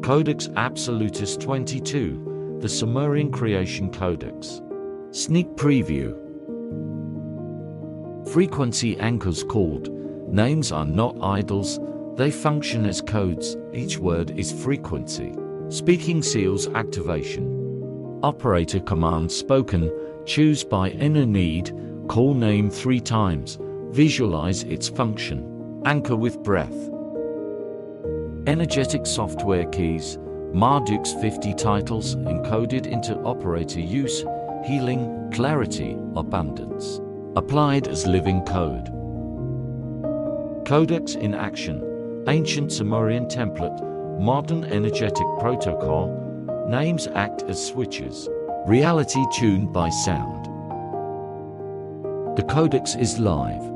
Codex Absolutus 22, the Sumerian Creation Codex. Sneak preview. Frequency anchors called. Names are not idols, they function as codes, each word is frequency. Speaking seals activation. Operator command spoken, choose by inner need, call name 3 times, visualize its function. Anchor with breath. Energetic software keys, Marduk's 50 titles encoded into operator use, healing, clarity, abundance. Applied as living code. Codex in action, ancient Sumerian template, modern energetic protocol, names act as switches. Reality tuned by sound. The Codex is live.